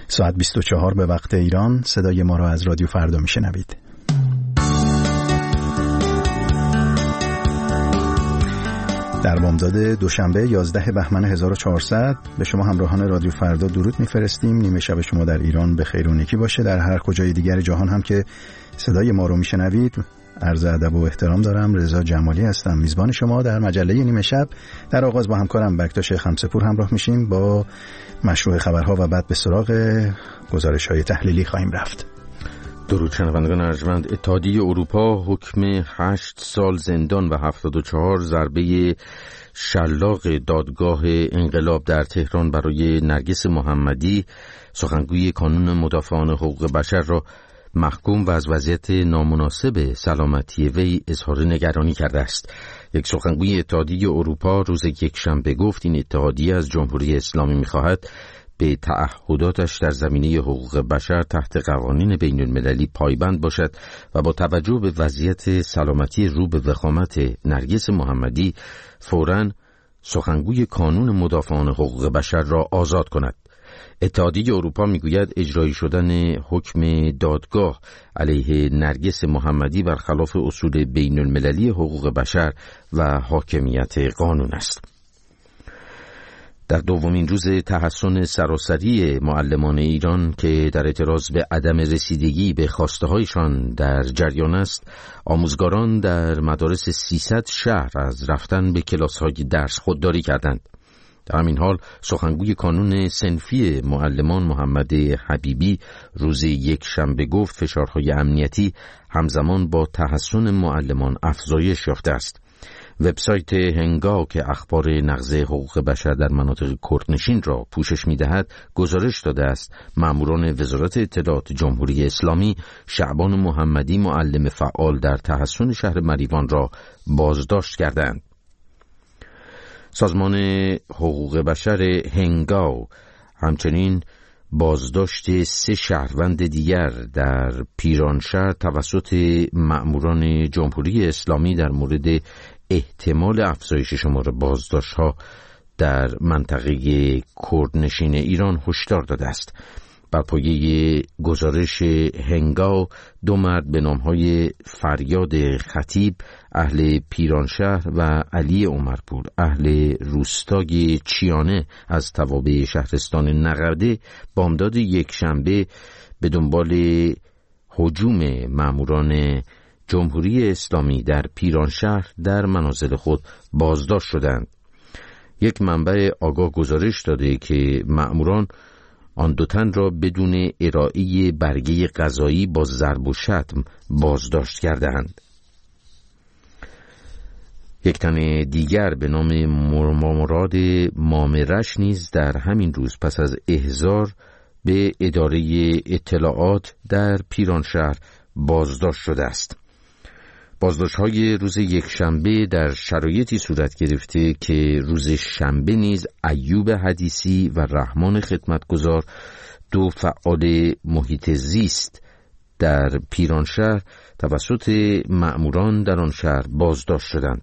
ساعت 24 به وقت ایران. صدای ما را از رادیو فردا میشنوید. در بامداد دوشنبه 11 بهمن 1400 به شما همراهان رادیو فردا درود میفرستیم. نیمه شب شما در ایران به خیر و نیکی باشه. در هر کجای دیگر جهان هم که صدای ما رو میشنوید، عرض ادب و احترام دارم. رضا جمالی هستم، میزبان شما در مجله نیمه شب. در آغاز با همکارم بکتاش خمسه‌پور همراه میشیم با مشروع خبرها و بعد به سراغ گزارش‌های تحلیلی خواهیم رفت. درود شنوندگان ارجمند. اتحادیه اروپا حکم 8 سال زندان و 74 ضربه شلاق دادگاه انقلاب در تهران برای نرگس محمدی، سخنگوی کانون مدافعان حقوق بشر را محکوم و از وضعیت نامناسب سلامتی وی اظهار نگرانی کرده است. یک سخنگوی اتحادیه اروپا روز یکشنبه گفت این اتحادیه از جمهوری اسلامی می‌خواهد به تعهداتش در زمینه حقوق بشر تحت قوانین بین المللی پایبند باشد و با توجه به وضعیت سلامتی رو به وخامت نرگس محمدی فوراً سخنگوی کانون مدافعان حقوق بشر را آزاد کند. اتحادیه اروپا میگوید اجرایی شدن حکم دادگاه علیه نرگس محمدی برخلاف اصول بین المللی حقوق بشر و حاکمیت قانون است. در دومین روز تحسن سراسری معلمان ایران که در اعتراض به عدم رسیدگی به خواسته‌هایشان در جریان است، آموزگاران در مدارس 300 شهر از رفتن به کلاس‌های درس خودداری کردند. در همین حال سخنگوی کانون صنفی معلمان محمد حبیبی روز یکشنبه گفت فشارهای امنیتی همزمان با تحسن معلمان افزایش یافته است. وبسایت هنگاو که اخبار نقض حقوق بشر در مناطق کردنشین را پوشش می‌دهد گزارش داده است ماموران وزارت اطلاعات جمهوری اسلامی شعبان محمدی معلم فعال در تحسن شهر مریوان را بازداشت کردند. سازمان حقوق بشر هنگاو همچنین بازداشت 3 شهروند دیگر در پیرانشهر توسط ماموران جمهوری اسلامی در مورد احتمال افزایش شمار بازداشت‌ها در منطقه کردنشین ایران هشدار داده است. بر پایه گزارش هنگاو 2 مرد به نام‌های فریاد خطیب اهل پیرانشهر و علی عمرپور اهل روستای چیانه از توابع شهرستان نقده بامداد یکشنبه به دنبال هجوم ماموران جمهوری اسلامی در پیرانشهر در منازل خود بازداشت شدند. یک منبع آگاه گزارش داده که ماموران آن 2 تن را بدون ارائه برگه قضایی با ضرب و شتم بازداشت کردند. یک تن دیگر به نام مراد مامرش نیز در همین روز پس از احضار به اداره اطلاعات در پیرانشهر بازداشت شده است. بازداشت‌های روز یکشنبه در شرایطی صورت گرفته که روز شنبه نیز ایوب حدیثی و رحمان خدمتگزار 2 فعال محیط زیست در پیرانشهر توسط مأموران در آن شهر بازداشت شدند.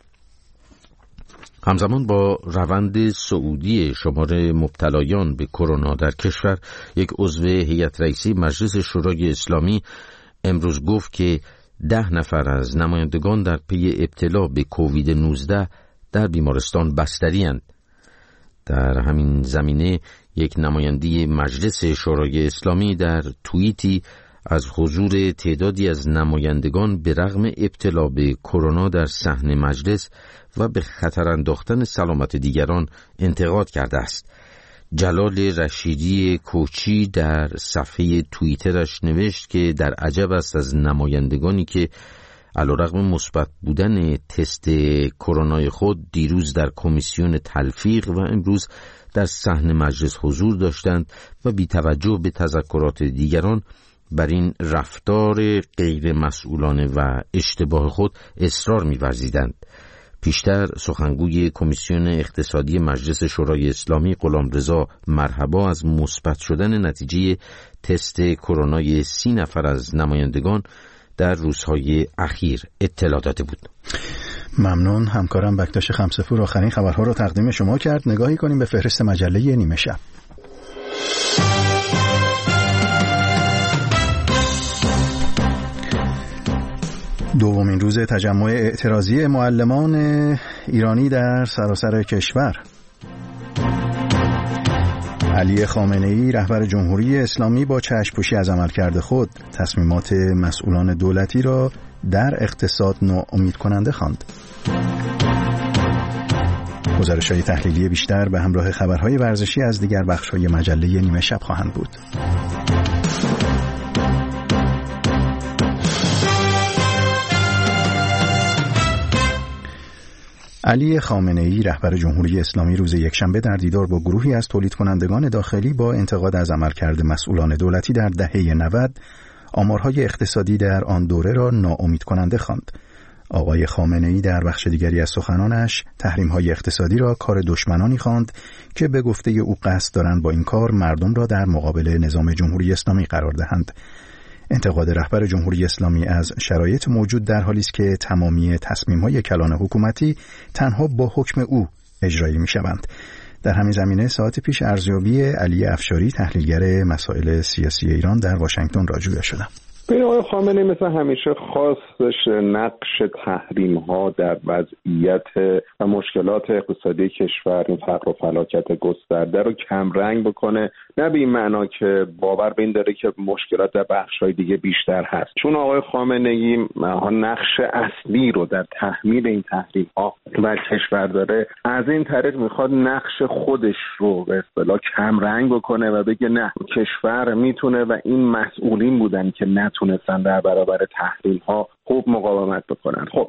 همزمان با روند صعودی شمار مبتلایان به کرونا در کشور، یک عضو هیئت رئیسه مجلس شورای اسلامی امروز گفت که 10 نفر از نمایندگان در پی ابتلا به کووید 19 در بیمارستان بستری‌اند. در همین زمینه یک نماینده مجلس شورای اسلامی در توییتی از حضور تعدادی از نمایندگان به رغم ابتلا به کرونا در صحن مجلس و به خطر انداختن سلامت دیگران انتقاد کرده است. جلال رشیدی کوچی در صفحه توییترش نوشت که در عجب است از نمایندگانی که علیرغم مثبت بودن تست کرونای خود دیروز در کمیسیون تلفیق و امروز در صحن مجلس حضور داشتند و بی توجه به تذکرات دیگران بر این رفتار غیر مسئولانه و اشتباه خود اصرار می‌ورزیدند. پیشتر سخنگوی کمیسیون اقتصادی مجلس شورای اسلامی غلامرضا مرحبا از مثبت شدن نتیجه تست کرونای 30 نفر از نمایندگان در روزهای اخیر اطلاع داده بود. ممنون. همکارم بکتاش خمسه‌پور آخرین خبرها رو تقدیم شما کرد. نگاهی کنیم به فهرست مجله نیمه شب. دومین روز تجمع اعتراضی معلمان ایرانی در سراسر کشور. علی خامنه‌ای رهبر جمهوری اسلامی با چشم‌پوشی از عملکرد خود تصمیمات مسئولان دولتی را در اقتصاد ناامید کننده خواند. گزارش‌های تحلیلی بیشتر به همراه خبرهای ورزشی از دیگر بخش‌های مجله نیمه شب خواهند بود. علی خامنه‌ای رهبر جمهوری اسلامی روز یکشنبه در دیدار با گروهی از تولید کنندگان داخلی با انتقاد از عملکرد مسئولان دولتی در دهه 90 آمارهای اقتصادی در آن دوره را ناامید کننده خواند. آقای خامنه‌ای در بخش دیگری از سخنانش تحریم‌های اقتصادی را کار دشمنانی خواند که به گفته او قصد دارند با این کار مردم را در مقابل نظام جمهوری اسلامی قرار دهند. انتقاد رهبر جمهوری اسلامی از شرایط موجود در حالی است که تمامی تصمیم‌های کلان حکومتی تنها با حکم او اجرایی می‌شوند. در همین زمینه ساعت پیش ارزیابی علی افشاری تحلیلگر مسائل سیاسی ایران در واشنگتن را جویا شدم. آقای خامنه‌ای مثل همیشه خواستش نقش تحریم‌ها در وضعیت و مشکلات اقتصادی کشور، این فقر و فلاکت گسترده رو کمرنگ بکنه، نه به این معنا که باور به این داره که مشکلات در بخش‌های دیگه بیشتر هست. چون آقای خامنه‌ای نقش اصلی رو در تحمیل این تحریم‌ها بر کشور داره، از این طریق میخواد نقش خودش رو به اصطلاح کمرنگ بکنه و بگه نه، کشور میتونه و این مسئولین بودن که نتونستن در برابر تحریم‌ها خوب مقاومت بکنن. خب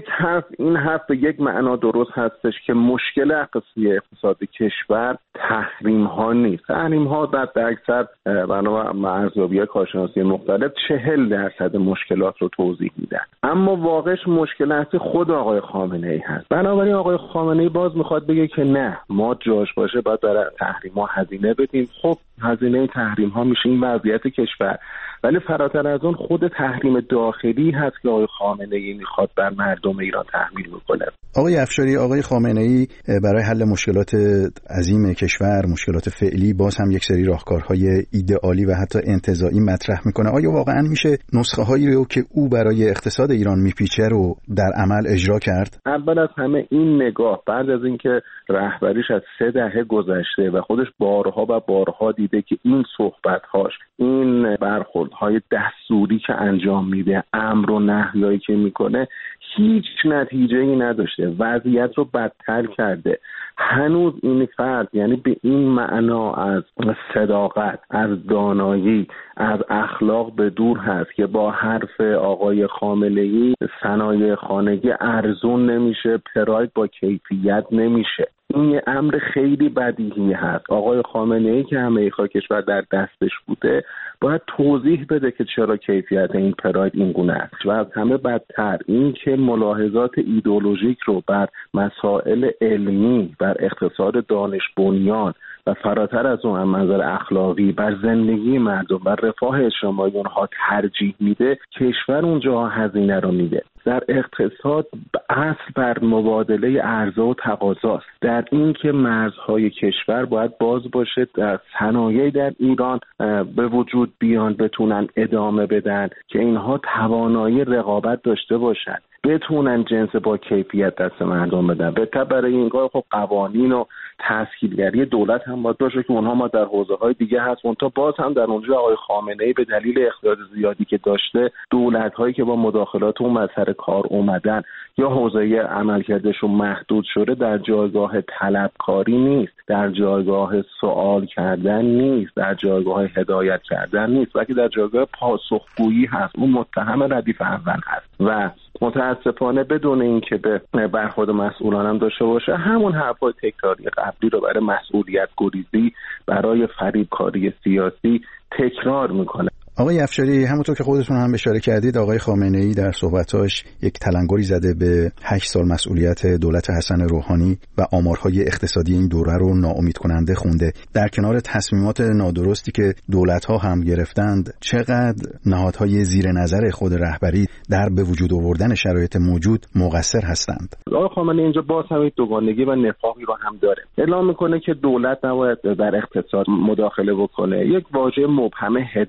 این حرف به یک معنا درست هستش که مشکل اقتصادی کشور تحریم‌ها نیست. تحریم‌ها در اکثر بنابر ارزیابی‌های کارشناسی مختلف 40% مشکلات رو توضیح میدن، اما واقعش مشکل اصلی خود آقای خامنه‌ای هست. بنابراین آقای خامنه‌ای باز میخواد بگه که نه، ما جاش باشه باید برای تحریم‌ها هزینه بدیم. خب هزینه تحریم‌ها میشه این وضعیت کشور، ولی فراتر از اون خود تحریم داخلی هست که آقای خامنه‌ای میخواد بر مردم ایران تحمیل بکنه. آقای افشاری، آقای خامنه‌ای برای حل مشکلات عظیم کشور، مشکلات فعلی، باز هم یک سری راهکارهای ایدئالی و حتی انتزاعی مطرح میکنه. آیا واقعا میشه نسخه هایی رو که او برای اقتصاد ایران میپیچه رو در عمل اجرا کرد؟ اول از همه این نگاه بعد از اینکه رهبریش از 3 دهه گذشته و خودش بارها و بارها دیده که این صحبت‌هاش، این برخوردهای دستوری که انجام میده، امر و نهیایی که میکنه هیچ نتیجه‌ای نداشته، وضعیت رو بدتر کرده. هنوز این فرد یعنی به این معنا از صداقت، از دانایی، از اخلاق به دور هست که با حرف آقای خامنه‌ای صنایع خانگی ارزون نمیشه، پراید با کیفیت نمیشه. این یه امر خیلی بدیهی هست. آقای خامنه‌ای که همه کشور در دستش بوده باید توضیح بده که چرا کیفیت این پراید این گونه است. و از همه بدتر این که ملاحظات ایدئولوژیک رو بر مسائل علمی، بر اقتصاد دانش بنیان و فراتر از اون منظر اخلاقی بر زندگی مردم، بر رفاه اجتماعی اونها ترجیح میده، کشور اونجا هزینه رو میده. در اقتصاد اصل بر مبادله عرضه و تقاضاست، در این که مرزهای کشور باید باز باشه، در صنایع در ایران به وجود بیان، بتونن ادامه بدن که اینها توانایی رقابت داشته باشن، بتونن جنس با کیفیت دست مردم بدن. بهتر برای این کار خب قوانین و تسهیلگری دولت هم باید باشه که اونها ما در حوزه‌های دیگه هست. اون تا باز هم در اونجا آقای خامنه‌ای به دلیل اختیار زیادی که داشته، دولت‌هایی که با مداخلات اون سر کار اومدن یا حوزه عملکردشون محدود شده، در جایگاه طلبکاری نیست، در جایگاه سوال کردن نیست، در جایگاه هدایت کردن نیست، بلکه در جایگاه پاسخگویی هست. اون متهم ردیف اول هست و متاسفانه بدون اینکه به برخورد مسئولان هم داشته باشه، همون حرفای تکراری قبلی رو برای مسئولیت گریزی، برای فریبکاری سیاسی تکرار میکنه. آقای افشاری، همونطور که خودتون هم اشاره کردید، آقای خامنه‌ای در صحبتاش یک تلنگری زده به 8 سال مسئولیت دولت حسن روحانی و آمارهای اقتصادی این دوره رو ناامید کننده خونده. در کنار تصمیمات نادرستی که دولت‌ها هم گرفتند، چقدر نهادهای زیر نظر خود رهبری در به وجود آوردن شرایط موجود مقصر هستند؟ آقای خامنه‌ای اینجا باز هم دوگانگی و نفاقی رو هم داره. اعلام میکنه که دولت نباید در اقتصاد مداخله بکنه. یک واژه مبهم هدایت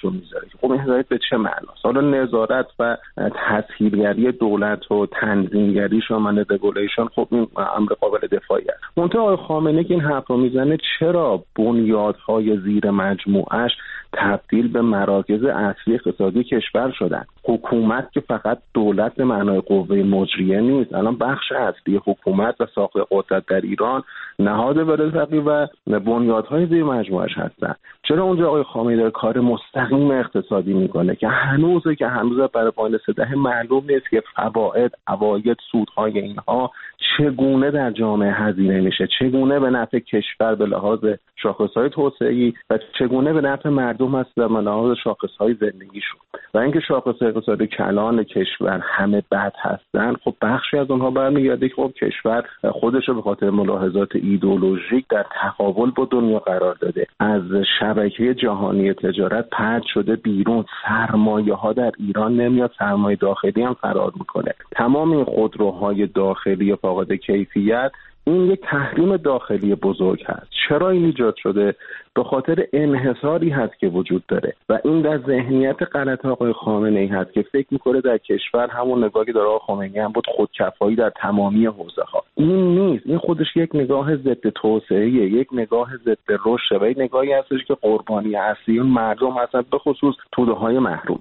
رو میذاره. خب این هدایت به چه معناست؟ حالا نظارت و تسهیلگری دولت و تنظیمگری شامل رگولیشن خب این امر قابل دفاعیه. منتها آقای خامنه‌ای که این حرف رو میزنه چرا بنیادهای زیر مجموعه‌اش تبدیل به مراکز اصلی اقتصادی کشور شدن؟ حکومت که فقط دولت به معنای قوه مجریه نیست، الان بخش اصلی حکومت و ساخت قدرت در ایران نهاد ولایتی و بنیادهای زیر مجموعه‌اش هستن. چرا اونجا آقای خامنه‌ای داره کار مستقیم اقتصادی میکنه که هنوز برای پایان 13 معلوم نیست که فواید، عواید، سودهای اینها چگونه در جامعه هزینه میشه، چگونه به نفع کشور به لحاظ شاخصهای توسعه‌ای و چگونه به نفع مردم است به لحاظ شاخصهای زندگیشون. و اینکه شاخصهای اقتصادی کلان کشور همه بد هستن، خب بخشی از اونها برمیگرده که خب کشور خودش رو به خاطر ملاحظات ایدئولوژیک در تقابل با دنیا قرار داده، از شبکه جهانی تجارت پرت شده بیرون، سرمایه ها در ایران نمیاد، سرمایه داخلی هم فرار میکنه. تمام این خودروهای داخلی فاقد کیفیت این یک تحریم داخلی بزرگ هست. چرا این ایجاد شده؟ به خاطر انحصاری هست که وجود داره و این در ذهنیت غلط آقای خامنه‌ای هست که فکر میکنه در کشور همون نگاهی داره آقای خامنه‌ای هم بود، خودکفایی در تمامی حوزه‌ها. این نیست، این خودش یک نگاه ضد توسعه، یک نگاه ضد رشد و یک نگاهی هستش که قربانی اصلی اون مردم هستن، به خصوص توده‌های محروم.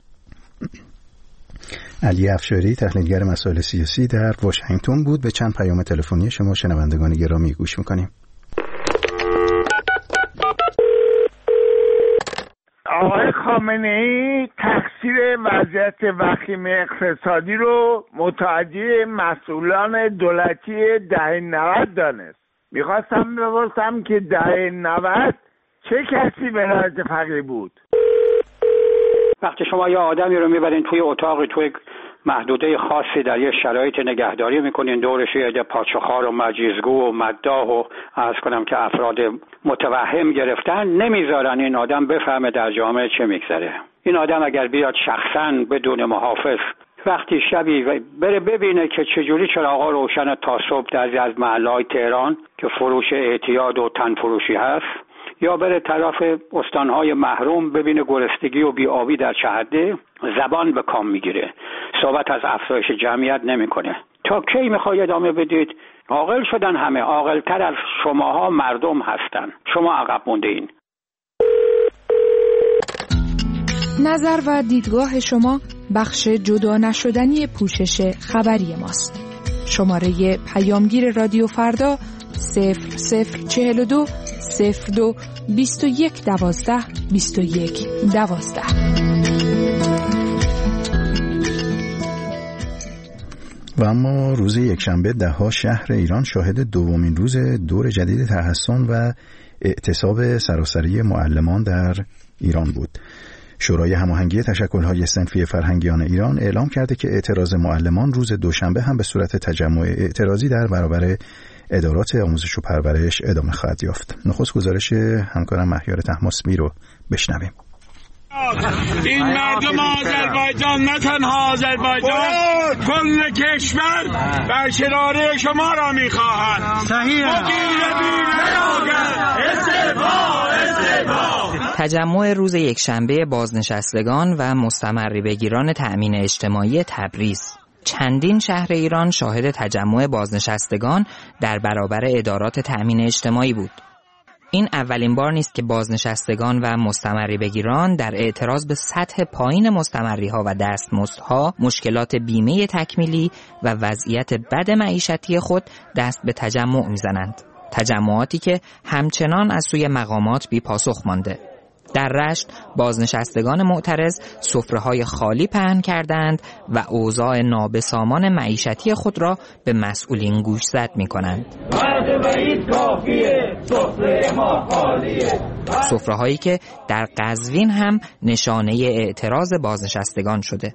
علی افشاری تحلیلگر مسائل سیاسی در واشنگتن بود. به چند پیام تلفنی شما شنوندگان گرامی گوش میکنیم. آقای خامنه‌ای تقصیر وضعیت وخیم اقتصادی رو متوجه مسئولان دولتی دهه 90 دانست. میخواستم بپرسم که دهه 90 چه کسی ولایت فقیه بود؟ وقتی شما یا آدمی رو میبرین توی اتاقی، توی محدوده خاصی در یه شرایط نگهداری میکنین، دورش یه پادشاخوار و مجیزگو و مداح و عرض کنم که افراد متوهم گرفتن، نمیذارن این آدم بفهمه در جامعه چه میگذره. این آدم اگر بیاد شخصا بدون محافظ وقتی شبی بره ببینه که چجوری چراغا روشن تا صبح در از محله‌های تهران که فروش اعتیاد و تن فروشی هست، یا بره طرف استانهای محروم ببینه گرسنگی و بی‌آبی در چهرده، زبان به کام میگیره، صحبت از افزایش جمعیت نمیکنه. تا کی میخوای ادامه بدید؟ عاقل شدن همه، عاقل‌تر از شماها مردم هستن، شما عقب مونده این. نظر و دیدگاه شما بخش جدا نشدنی پوشش خبری ماست. شماره پیامگیر رادیو فردا 0042 02 21 12 21 12. و اما روز یکشنبه ده‌ها شهر ایران شاهد دومین روز دور جدید تحصن و اعتصاب سراسری معلمان در ایران بود. شورای هماهنگی تشکل‌های صنفی فرهنگیان ایران اعلام کرده که اعتراض معلمان روز دوشنبه هم به صورت تجمع اعتراضی در برابر ادارات آموزش و پرورش ادامه خواهد یافت. نخست گزارش همکارم مهیار طهماسبی رو بشنویم. این مردم آذربایجان، نه تنها آذربایجان، کل کشور برقراری شما را می‌خواهند. تجمع روز یکشنبه بازنشستگان و مستمری بگیران تأمین اجتماعی تبریز. چندین شهر ایران شاهد تجمع بازنشستگان در برابر ادارات تأمین اجتماعی بود. این اولین بار نیست که بازنشستگان و مستمری بگیران در اعتراض به سطح پایین مستمری‌ها و دستمزدها، مشکلات بیمه تکمیلی و وضعیت بد معیشتی خود دست به تجمع می‌زنند. تجمعاتی که همچنان از سوی مقامات بی پاسخ مانده. در رشت بازنشستگان معترض سفره‌های خالی پهن کردند و اوضاع نابسامان معیشتی خود را به مسئولین گوشزد می‌کنند. سفره‌هایی که در قزوین هم نشانه اعتراض بازنشستگان شده.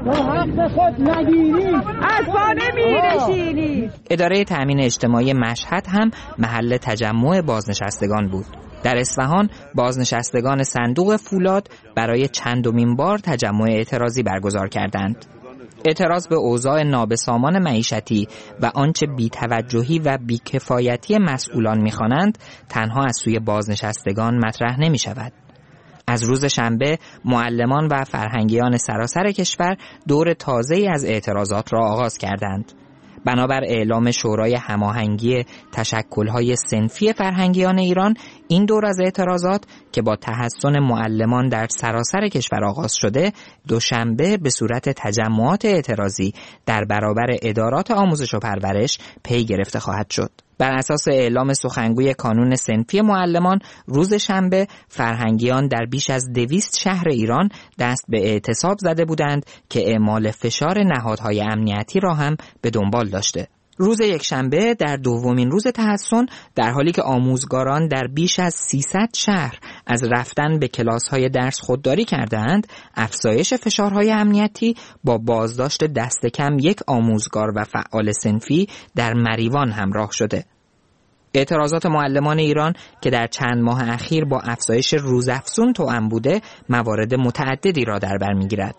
اداره تأمین اجتماعی مشهد هم محل تجمع بازنشستگان بود. در اصفهان بازنشستگان صندوق فولاد برای چندمین بار تجمع اعتراضی برگزار کردند. اعتراض به اوضاع نابسامان معیشتی و آنچه بی‌توجهی و بی‌کفایتی مسئولان می‌خوانند تنها از سوی بازنشستگان مطرح نمی‌شود. از روز شنبه معلمان و فرهنگیان سراسر کشور دور تازه‌ای از اعتراضات را آغاز کردند. بنابر اعلام شورای هماهنگی تشکل‌های صنفی فرهنگیان ایران، این دور از اعتراضات که با تحصن معلمان در سراسر کشور آغاز شده، دوشنبه به صورت تجمعات اعتراضی در برابر ادارات آموزش و پرورش پی گرفته خواهد شد. بر اساس اعلام سخنگوی کانون صنفی معلمان، روز شنبه فرهنگیان در بیش از 200 شهر ایران دست به اعتصاب زده بودند که اعمال فشار نهادهای امنیتی را هم به دنبال داشته. روز یکشنبه در دومین روز تحصن، در حالی که آموزگاران در بیش از 300 شهر از رفتن به کلاس‌های درس خودداری کردند، افزایش فشارهای امنیتی با بازداشت دست کم یک آموزگار و فعال صنفی در مریوان همراه شده. اعتراضات معلمان ایران که در چند ماه اخیر با افزایش روزافزون توأم بوده، موارد متعددی را در بر می‌گیرد.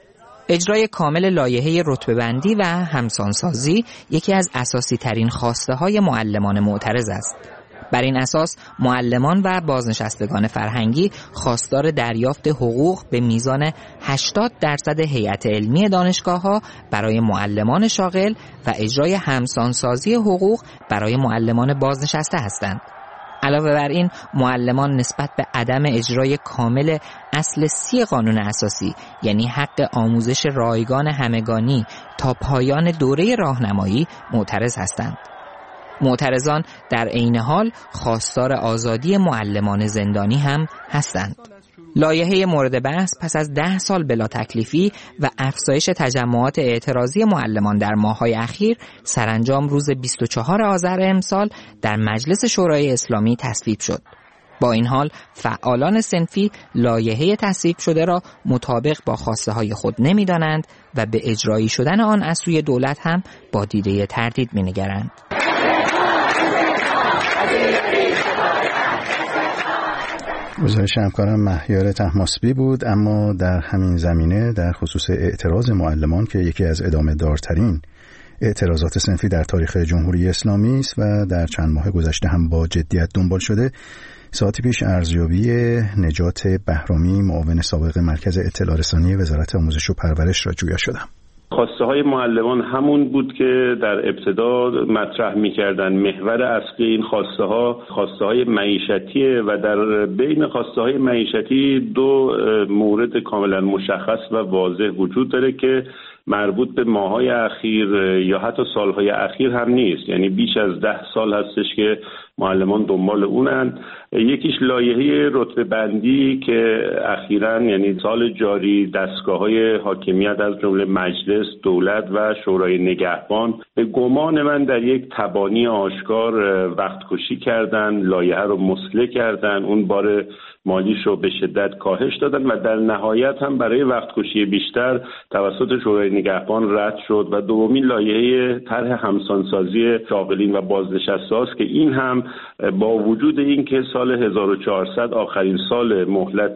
اجرای کامل لایحه رتبه‌بندی و همسانسازی یکی از اساسی ترین خواسته های معلمان معترض است. بر این اساس معلمان و بازنشستگان فرهنگی خواستار دریافت حقوق به میزان 80% هیئت علمی دانشگاه‌ها برای معلمان شاغل و اجرای همسانسازی حقوق برای معلمان بازنشسته هستند. علاوه بر این، معلمان نسبت به عدم اجرای کامل اصل 30 قانون اساسی، یعنی حق آموزش رایگان همگانی تا پایان دوره راهنمایی، معترض هستند. معترضان در عین حال خواستار آزادی معلمان زندانی هم هستند. لایحه مورد بحث پس از 10 سال بلا تکلیفی و افزایش تجمعات اعتراضی معلمان در ماه‌های اخیر، سرانجام روز 24 آذر امسال در مجلس شورای اسلامی تصویب شد. با این حال فعالان صنفی لایحه تصویب شده را مطابق با خواسته های خود نمی‌دانند و به اجرایی شدن آن از سوی دولت هم با دیده تردید می‌نگرند. گزارش همکارم مهیار طهماسبی بود. اما در همین زمینه در خصوص اعتراض معلمان که یکی از ادامه دارترین اعتراضات صنفی در تاریخ جمهوری اسلامی است و در چند ماه گذشته هم با جدیت دنبال شده، ساعتی پیش ارزیابی نجات بهرامی، معاون سابق مرکز اطلاع رسانی وزارت آموزش و پرورش را جویا شدم. خواسته های معلمان همون بود که در ابتدا مطرح می‌کردن. محور اصلی این خواسته های معیشتیه و در بین خواسته های معیشتی 2 مورد کاملا مشخص و واضح وجود داره که مربوط به ماه‌های اخیر یا حتی سال‌های اخیر هم نیست، یعنی بیش از 10 سال هستش که معلمان دنبال اونن. یکیش لایحه رتبه بندی که اخیراً یعنی سال جاری دستگاه‌های حاکمیت از جمله مجلس، دولت و شورای نگهبان به گمان من در یک تبانی آشکار وقت کشی کردن، لایحه رو مسله کردن، اون بار مالیش رو به شدت کاهش دادن و در نهایت هم برای وقت کشی بیشتر توسط شورای نگهبان رد شد و دومین لایحه طرح همسانسازی شاغلین و بازنشسته است که این هم با وجود این که سال 1400 آخرین سال مهلت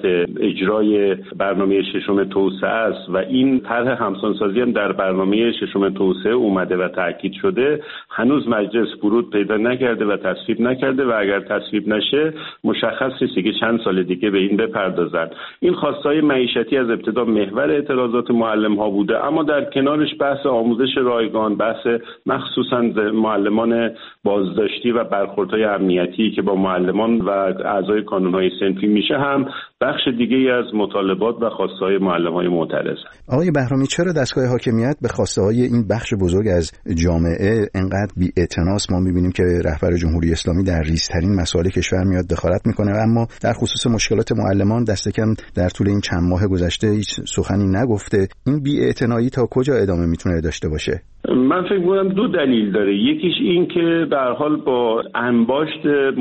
اجرای برنامه ششم توسعه است و این طرح همسانسازی هم در برنامه ششم توسعه اومده و تاکید شده، هنوز مجلس ورود پیدا نکرده و تصویب نکرده و اگر تصویب نشه مشخص نیست که چند سال دیگه به این بپردازند. این خواستهای معیشتی از ابتدا محور اعتراضات معلم ها بوده، اما در کنارش بحث آموزش رایگان، بحث مخصوصا معلمان بازداشتی و برخوردهای امنیتی که با معلمان و اعضای کانون‌های صنفی میشه هم بخش دیگه‌ای از مطالبات و خواستهای معلم‌های معترض. آقای بهرامی، چرا دستگاه حاکمیت به خواسته‌های این بخش بزرگ از جامعه انقدر بی‌اعتناست؟ ما می‌بینیم که رهبر جمهوری اسلامی در ریزترین مسائل کشور میاد دخالت میکنه، اما در خصوص مشکلات معلمان دست کم در طول این چند ماه گذشته هیچ سخنی نگفته. این بی‌اعتنایی تا کجا ادامه میتونه داشته باشه؟ من فکر می‌کنم 2 دلیل داره. یکیش این که به هر حال با انباشت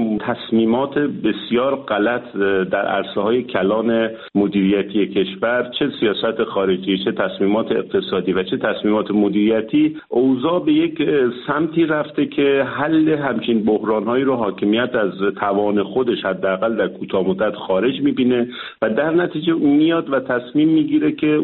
تصمیمات بسیار غلط در عرصه‌های کلان مدیریتی کشور، چه سیاست خارجی، چه تصمیمات اقتصادی و چه تصمیمات مدیریتی، اوضاع به یک سمتی رفته که حل همچین بحران‌هایی رو حاکمیت از توان خودش حداقل در کوتاه مدت خارج می‌بینه و در نتیجه میاد و تصمیم میگیره که اون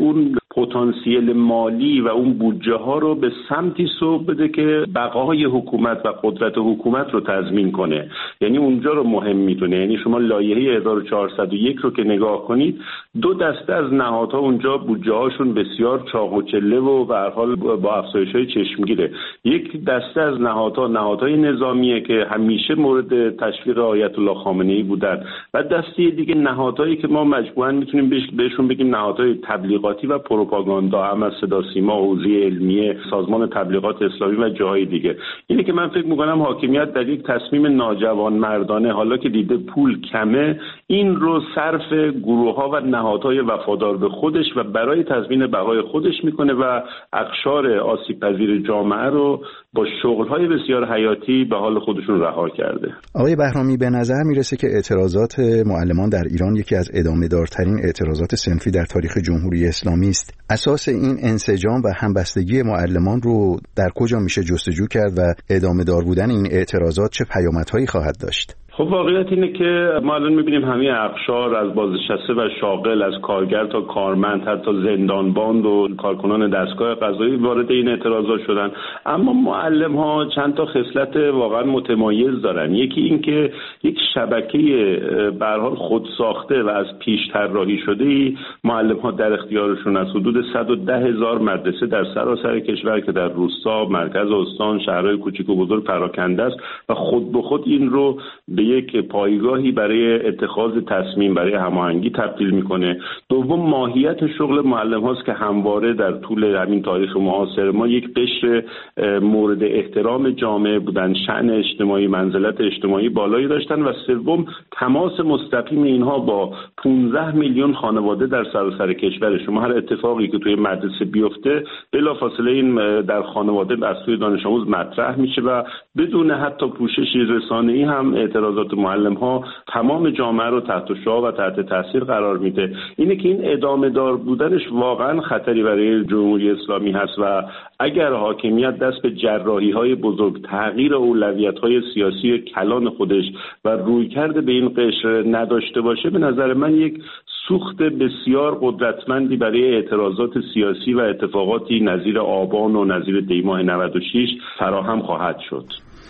پتانسیل مالی و اون بودجه ها رو به سمتی سوق بده که بقای حکومت و قدرت حکومت رو تضمین کنه. یعنی اونجا رو مهم میدونه. یعنی شما لایحه 1401 رو که نگاه کنید، 2 دسته از نهادها اونجا بودجه هاشون بسیار چاق و چله و به هر حال با افزایش‌های چشمگیره. یک دسته از نهادهای نظامیه که همیشه مورد تشویق آیت الله خامنه‌ای بودن و دسته دیگه نهادهایی که ما مجموعاً میتونیم بهشون بگیم نهادهای تبلیغاتی و پروپاگاندا، هم از صدا سیما، حوزه علمیه، سازمان تبلیغات اسلامی و جاهای دیگه. اینه که من فکر می‌کنم حاکمیت در یک تصمیم ناجوانمردانه، حالا که دیده پول کمه، این رو صرف گروه‌ها و نهادهای وفادار به خودش و برای تضمین بقای خودش میکنه و اقشار آسیب‌پذیر جامعه رو با شغل‌های بسیار حیاتی به حال خودشون رها کرده. آقای بهرامی، به نظر میرسه که اعتراضات معلمان در ایران یکی از ادامه‌دارترین اعتراضات صنفی در تاریخ جمهوری اسلامی است. اساس این انسجام و همبستگی معلمان رو در کجا میشه جستجو کرد و ادامه‌دار بودن این اعتراضات چه پیامدهایی خواهد داشت؟ خب واقعیت اینه که ما الان می‌بینیم همه اقشار از بازنشسته و شاغل، از کارگر تا کارمند، حتی زندانبان و کارکنان دستگاه قضایی وارد این اعتراضات شدن. اما معلم‌ها چند تا خصلت واقعا متمایز دارن. یکی این که یک شبکه به هر حال خودساخته و از پیش طراحی شده معلم‌ها در اختیارشون از حدود 110,000 مدرسه در سراسر کشور که در روستا، مرکز استان، شهرهای کوچیک و بزرگ پراکنده است و خود به خود این رو به یک پایگاهی برای اتخاذ تصمیم، برای هماهنگی تبدیل میکنه. دوم، ماهیت شغل معلم هاست که همواره در طول همین تاریخ معاصر ما یک قشر مورد احترام جامعه بودن، شأن اجتماعی، منزلت اجتماعی بالایی داشتن. و سوم، تماس مستقیم اینها با 15 میلیون خانواده در سراسر کشور. شما هر اتفاقی که توی مدرسه بیفته بلافاصله این در خانواده از سوی دانش آموز مطرح میشه و بدون حتی پوششی رسانه‌ای هم اعتراضات معلم‌ها تمام جامعه رو تحت شعاع و تحت تاثیر قرار میده. اینه که این ادامه دار بودنش واقعا خطری برای جمهوری اسلامی هست و اگر حاکمیت دست به جراحی‌های بزرگ، تغییر اولویت‌های سیاسی کلان خودش و رویکرد به این قشر نداشته باشه، به نظر من یک سوخت بسیار قدرتمندی برای اعتراضات سیاسی و اتفاقاتی نظیر آبان و نظیر دیماه 96 فراهم خواهد شد.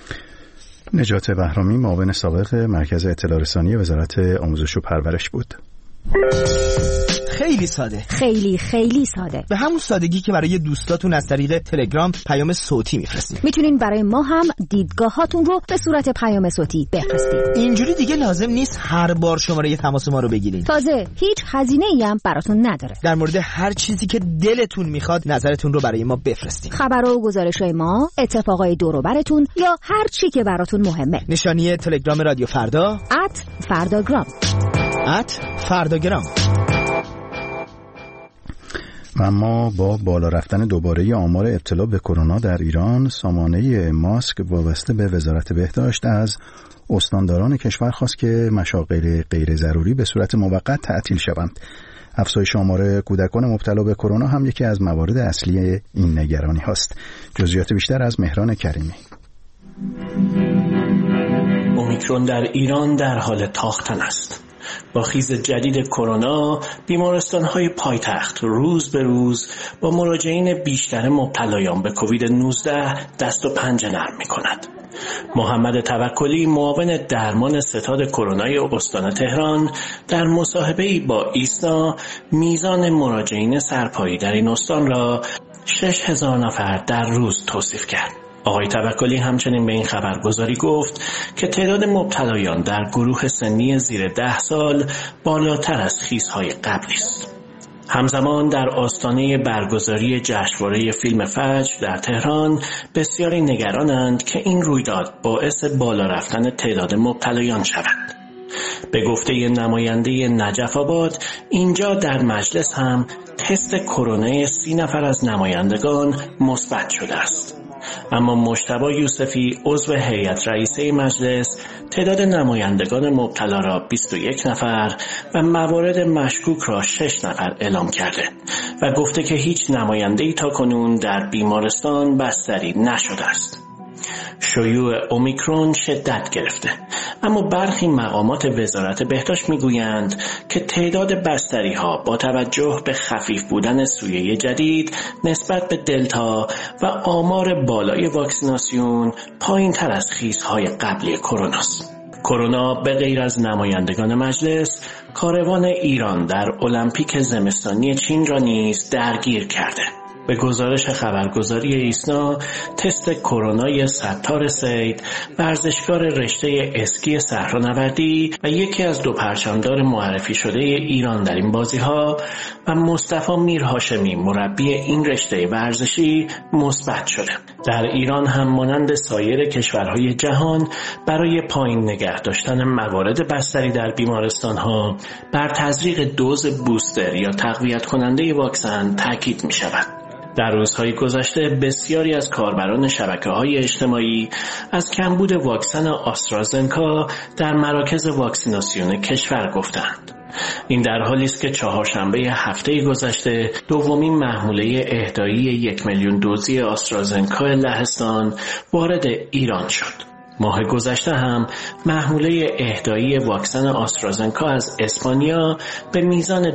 نجات بهرامی، معاون سابق مرکز اطلاع رسانی وزارت آموزش و پرورش بود. خیلی ساده، خیلی ساده، به همون سادگی که برای دوستاتون از طریق تلگرام پیام صوتی میفرستید. میتونین برای ما هم دیدگاهاتون رو به صورت پیام صوتی بفرستید. اینجوری دیگه لازم نیست هر بار شماره تماس ما رو بگیرین. تازه هیچ هزینه‌ای هم براتون نداره. در مورد هر چیزی که دلتون میخواد نظرتون رو برای ما بفرستید. خبرها و گزارش‌های ما، اتفاقای دور و براتون یا هر چی که براتون مهمه. نشانی تلگرام رادیو فردا @فرداگرام. @فرداگرام. و اما با بالا رفتن دوباره آمار ابتلا به کرونا در ایران، سامانه ماسک وابسته به وزارت بهداشت از استانداران کشور خواست که مشاغل غیر ضروری به صورت موقت تعطیل شوند. افزایش آمار کودکان مبتلا به کرونا هم یکی از موارد اصلی این نگرانی هاست. جزئیات بیشتر از مهران کریمی. اومیکرون در ایران در حال تاختن است. با خیز جدید کرونا، بیمارستان‌های پایتخت روز به روز با مراجعین بیشتر مبتلایان به کووید 19 دست و پنجه نرم می‌کند. محمد توکلی، معاون درمان ستاد کرونای استان تهران، در مصاحبه‌ای با ایسنا میزان مراجعین سرپایی در این استان را 6,000 نفر در روز توصیف کرد. آقای توکلی همچنین به این خبرگزاری گفت که تعداد مبتلایان در گروه سنی زیر 10 سال بالاتر از خیزهای قبلی است. همزمان در آستانه برگزاری جشنواره فیلم فجر در تهران بسیاری نگرانند که این رویداد باعث بالا رفتن تعداد مبتلایان شود. به گفته نماینده نجف آباد، اینجا در مجلس هم تست کرونا 30 نفر از نمایندگان مثبت شده است. اما مجتبی یوسفی، عضو هیئت رئیسه مجلس، تعداد نمایندگان مبتلا را 21 نفر و موارد مشکوک را 6 نفر اعلام کرده و گفته که هیچ نماینده‌ای تاکنون در بیمارستان بستری نشده است. شیوع اومیکرون شدت گرفته اما برخی مقامات وزارت بهداشت میگویند که تعداد بستری‌ها با توجه به خفیف بودن سویه جدید نسبت به دلتا و آمار بالای واکسیناسیون پایین‌تر از خیزهای قبلی کرونا است. کرونا به غیر از نمایندگان مجلس، کاروان ایران در المپیک زمستانی چین را نیز درگیر کرده. به گزارش خبرگزاری ایسنا، تست کرونای ستار سید، ورزشکار رشته اسکی صحرانوردی و یکی از دو پرچمدار معرفی شده ایران در این بازی‌ها و مصطفی میرهاشمی مربی این رشته ورزشی مثبت شده. در ایران هم مانند سایر کشورهای جهان برای پایین نگه داشتن موارد بستری در بیمارستان‌ها بر تزریق دوز بوستر یا تقویت کننده واکسن تاکید می‌شود. در روزهای گذشته بسیاری از کاربران شبکه‌های اجتماعی از کمبود واکسن آسترازنکا در مراکز واکسیناسیون کشور گفتند. این در حالی است که چهارشنبه هفته گذشته دومین محموله اهدایی 1 میلیون دوزی آسترازنکا لهستان وارد ایران شد. ماه گذشته هم محموله اهدایی واکسن آسترازنکا از اسپانیا به میزان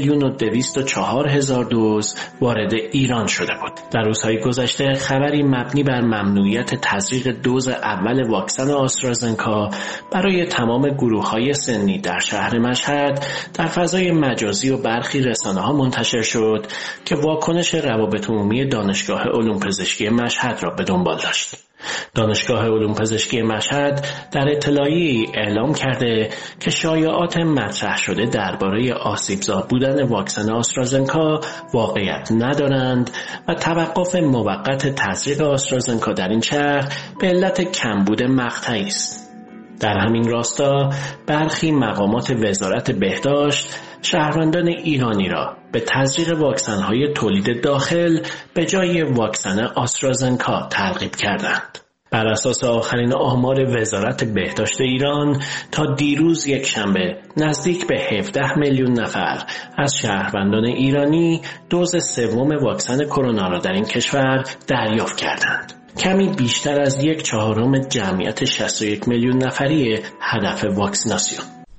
2,204,000 دوز وارد ایران شده بود. در روزهای گذشته خبری مبنی بر ممنوعیت تزریق دوز اول واکسن آسترازنکا برای تمام گروه‌های سنی در شهر مشهد در فضای مجازی و برخی رسانه‌ها منتشر شد که واکنش روابط عمومی دانشگاه علوم پزشکی مشهد را به دنبال داشت. دانشگاه علوم پزشکی مشهد در اطلاعیه‌ای اعلام کرده که شایعات مطرح شده درباره آسیبزا بودن واکسن آسترازنکا واقعیت ندارند و توقف موقت تزریق آسترازنکا در این شهر به علت کمبود مقطعی است. در همین راستا برخی مقامات وزارت بهداشت شهروندان ایرانی را به تزریق واکسن‌های تولید داخل به جای واکسن آسترازنکا ترغیب کردند. بر اساس آخرین آمار وزارت بهداشت ایران تا دیروز یکشنبه نزدیک به 17 میلیون نفر از شهروندان ایرانی دوز سوم واکسن کرونا را در این کشور دریافت کردند. کمی بیشتر از 1/4 جمعیت 61 میلیون نفری هدف واکسیناسیون.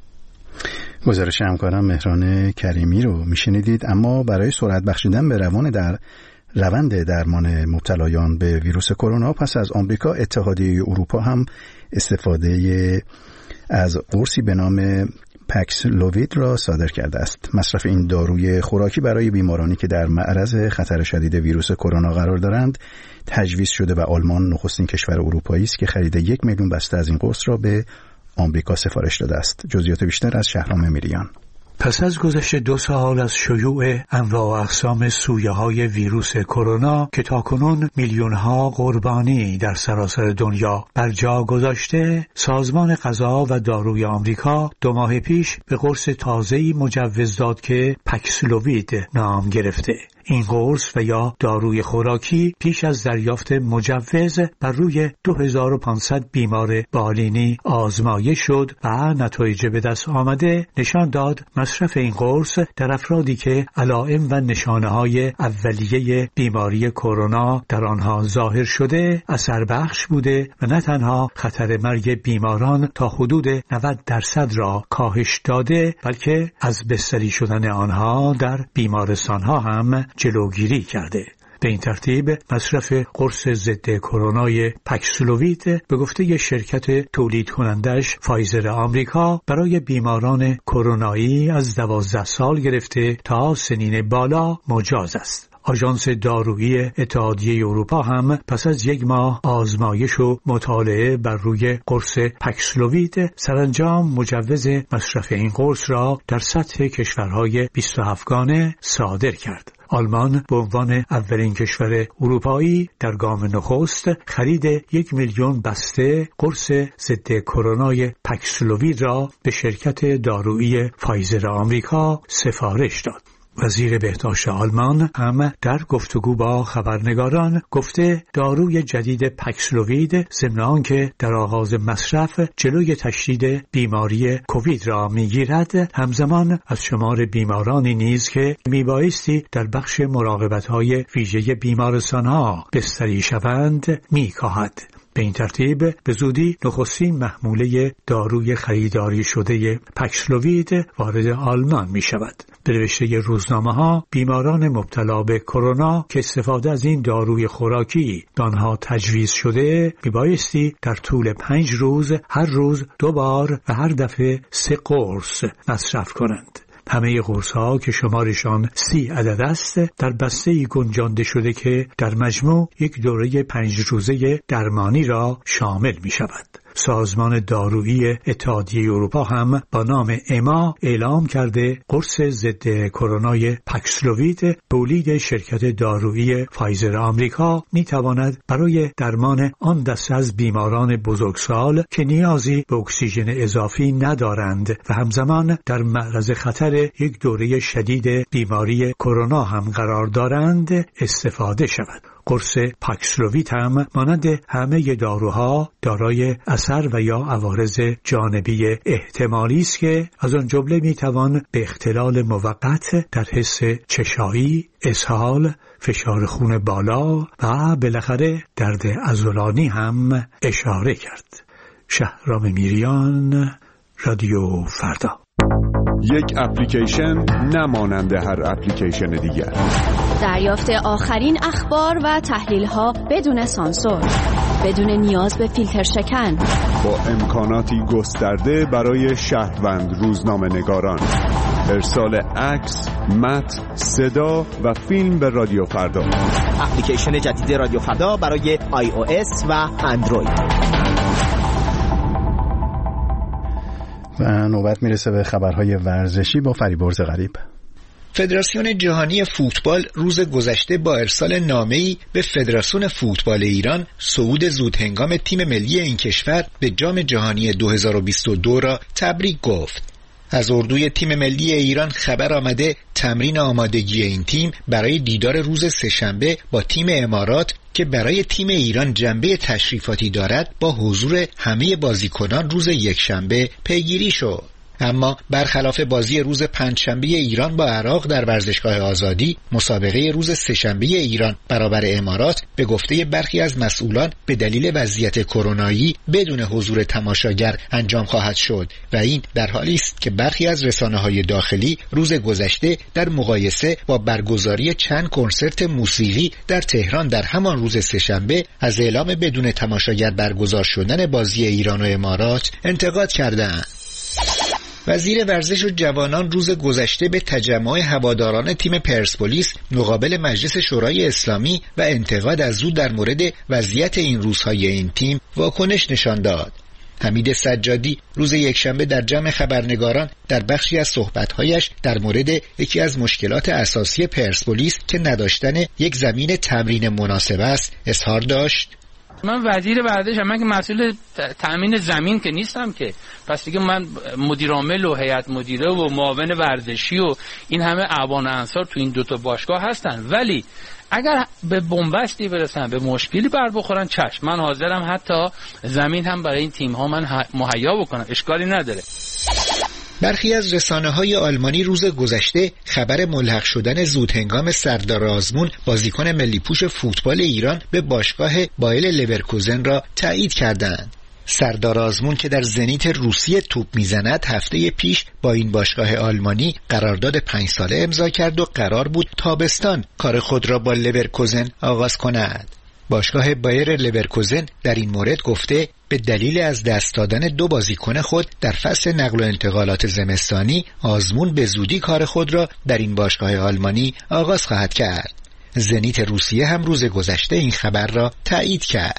گزارش همکارم مهران کریمی رو میشنیدید. اما برای سرعت بخشیدن به روند درمان مبتلایان به ویروس کرونا، پس از آمریکا، اتحادیه اروپا هم استفاده از قرصی به نام پکسلووید را صادر کرده است. مصرف این داروی خوراکی برای بیمارانی که در معرض خطر شدید ویروس کرونا قرار دارند تجویز شده و آلمان نخستین کشور اروپایی است که خرید 1 میلیون بسته از این قرص را به آمریکا سفارش داده است. جزئیات بیشتر از شهرام میریان. پس از گذشت 2 سال از شیوع انواع و اقسام سویه‌های ویروس کرونا که تاکنون میلیون‌ها قربانی در سراسر دنیا بر جا گذاشته، سازمان غذا و داروی آمریکا 2 ماه پیش به قرص تازه‌ای مجوز داد که پکسلووید نام گرفته. این قرص و یا داروی خوراکی پیش از دریافت مجوز بر روی 2500 بیمار بالینی آزمایش شد و نتایج به دست آمده نشان داد مصرف این قرص در افرادی که علائم و نشانه‌های اولیه بیماری کرونا در آنها ظاهر شده اثر بخش بوده و نه تنها خطر مرگ بیماران تا حدود 90% را کاهش داده، بلکه از بستری شدن آنها در بیمارستان‌ها هم جلوگیری کرده. به این ترتیب مصرف قرص ضد کرونای پکسلووید به گفته شرکت تولید کنندش فایزر آمریکا برای بیماران کرونایی از 12 سال گرفته تا سنین بالا مجاز است. آژانس دارویی اتحادیه اروپا هم پس از 1 ماه آزمایش و مطالعه بر روی قرص پکسلووید سرانجام مجوز مصرف این قرص را در سطح کشورهای 27 گانه صادر کرد. آلمان به عنوان اولین کشور اروپایی در گام نخست خرید 1 میلیون بسته قرص ضد کرونای پکسلووید را به شرکت دارویی فایزر آمریکا سفارش داد. وزیر بهداشت آلمان هم در گفتگو با خبرنگاران گفته داروی جدید پکسلووید ضمن آنکه در آغاز مصرف جلوی تشدید بیماری کووید را میگیرد، همزمان از شمار بیمارانی نیز که میبایستی در بخش مراقبت‌های ویژه بیمارستان‌ها بستری شوند میکاهد. به این ترتیب به زودی نخستین محموله داروی خریداری شده پکسلووید وارد آلمان می شود. به نوشته روزنامه‌ها بیماران مبتلا به کرونا که استفاده از این داروی خوراکی به آنها تجویز شده میبایستی در طول 5 روز هر روز 2 بار و هر دفعه 3 قرص مصرف کنند. همه قرص‌ها که شمارشان 30 عدد است در بسته‌ای گنجانده شده که در مجموع یک دوره 5 روزه درمانی را شامل می شود. سازمان دارویی اتحادیه اروپا هم با نام اما اعلام کرده قرص ضد کرونای پکسلووید تولید شرکت دارویی فایزر آمریکا می تواند برای درمان آن دسته از بیماران بزرگسال که نیازی به اکسیژن اضافی ندارند و همزمان در معرض خطر یک دوره شدید بیماری کرونا هم قرار دارند استفاده شود. قرص پکسلووید هم مانند همه داروها دارای اثر و یا عوارض جانبی احتمالی است که از آن جمله میتوان به اختلال موقت در حس چشایی، اسهال، فشار خون بالا و بالاخره درد عضلانی هم اشاره کرد. شهرام میریان، رادیو فردا. یک اپلیکیشن نمانند هر اپلیکیشن دیگر. دریافت آخرین اخبار و تحلیل‌ها بدون سانسور، بدون نیاز به فیلتر شکن، با امکاناتی گسترده برای شهروند روزنامه‌نگاران. ارسال عکس، متن، صدا و فیلم به رادیو فردا. اپلیکیشن جدید رادیو فردا برای iOS و اندروید. و نوبت میرسه به خبرهای ورزشی با فریبرز غریب. فدراسیون جهانی فوتبال روز گذشته با ارسال نامه‌ای به فدراسیون فوتبال ایران صعود زودهنگام تیم ملی این کشور به جام جهانی 2022 را تبریک گفت. از اردوی تیم ملی ایران خبر آمده تمرین آمادگی این تیم برای دیدار روز سه‌شنبه با تیم امارات که برای تیم ایران جنبه تشریفاتی دارد با حضور همه بازیکنان روز یکشنبه پیگیری شد. اما برخلاف بازی روز پنجشنبه ایران با عراق در ورزشگاه آزادی، مسابقه روز سه‌شنبه ایران برابر امارات به گفته برخی از مسئولان به دلیل وضعیت کرونایی بدون حضور تماشاگر انجام خواهد شد و این در حالی است که برخی از رسانه‌های داخلی روز گذشته در مقایسه با برگزاری چند کنسرت موسیقی در تهران در همان روز سه‌شنبه از اعلام بدون تماشاگر برگزار شدن بازی ایران و امارات انتقاد کردند. وزیر ورزش و جوانان روز گذشته به تجمع هواداران تیم پرسپولیس مقابل مجلس شورای اسلامی و انتقاد از او در مورد وضعیت این روزهای این تیم واکنش نشان داد. حمید سجادی روز یکشنبه در جمع خبرنگاران در بخشی از صحبت‌هایش در مورد یکی از مشکلات اساسی پرسپولیس که نداشتن یک زمین تمرین مناسب است اظهار داشت: من وزیر ورزشم، من که مسئول تامین زمین که نیستم که، پس دیگه من مدیر عامل و هیئت مدیره و معاون ورزشی و این همه اعوان انصار تو این دوتا باشگاه هستن، ولی اگر به بنبستی برسن، به مشکلی بر بخورن، چشم من حاضرم حتی زمین هم برای این تیم ها من مهیا بکنم، اشکالی نداره. برخی از رسانه‌های آلمانی روز گذشته خبر ملحق شدن زودهنگام سردار آزمون بازیکن ملی پوش فوتبال ایران به باشگاه بایر لورکوزن را تایید کردند. سردار آزمون که در زنیت روسیه توپ میزند هفته پیش با این باشگاه آلمانی قرارداد 5 ساله امضا کرد و قرار بود تابستان کار خود را با لورکوزن آغاز کند. باشگاه بایر لورکوزن در این مورد گفته به دلیل از دست دادن 2 بازیکن خود در فصل نقل و انتقالات زمستانی آزمون به زودی کار خود را در این باشگاه آلمانی آغاز خواهد کرد. زنیت روسیه هم روز گذشته این خبر را تایید کرد.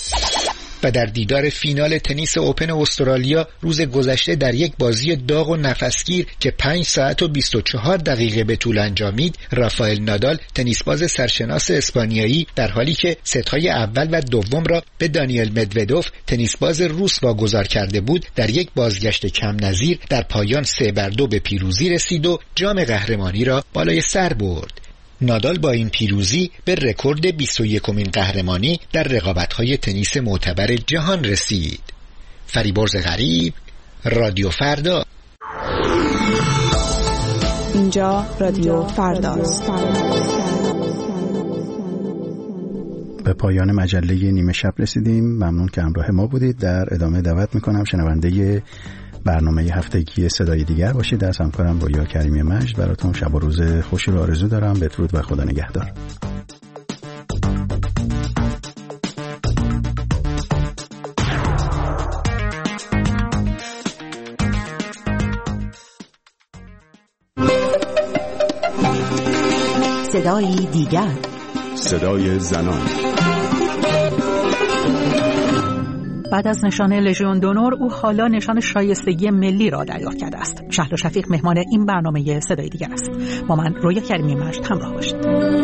و در دیدار فینال تنیس اوپن استرالیا روز گذشته در یک بازی داغ و نفسگیر که 5 ساعت و 24 دقیقه به طول انجامید، رافائل نادال تنیسباز سرشناس اسپانیایی در حالی که ست‌های اول و دوم را به دانیل مدودوف تنیسباز روس واگذار کرده بود، در یک بازگشت کم نظیر در پایان 3-2 به پیروزی رسید و جام قهرمانی را بالای سر برد. نادال با این پیروزی به رکورد 21مین قهرمانی در رقابت‌های تنیس معتبر جهان رسید. فریبرز غریب، رادیو فردا. اینجا رادیو فرداست. به پایان مجله نیمه شب رسیدیم. ممنون که همراه ما بودید. در ادامه دعوت میکنم شنونده برنامه هفتگی صدای دیگر باشید. از همکارم رویا کریمی مجد براتون شب و روز خوشی رو آرزو دارم. بدرود و خدا نگهدار. صدای دیگر، صدای زنان. بعد از نشان لژیون دونور او حالا نشان شایستگی ملی را دریافت کرده است. شهلا شفیق مهمان این برنامه صدای دیگر است. با من رویا کریمی مجد همراه باشید.